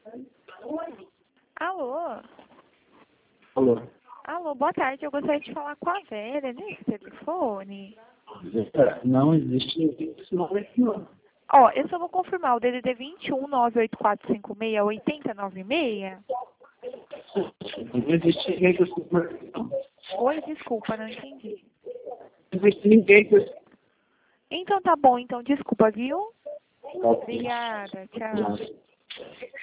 Alô? Alô? Alô, boa tarde. Eu gostaria de falar com a Vera nesse telefone. Não existe esse nome aqui, não. Ó, eu só vou confirmar o DDD 21 98456 8096. Não existe ninguém com esse número aqui, não. Oi, desculpa, não entendi. Não existe ninguém com esse Então tá bom, então desculpa, viu? nome. Obrigada, tchau. Não.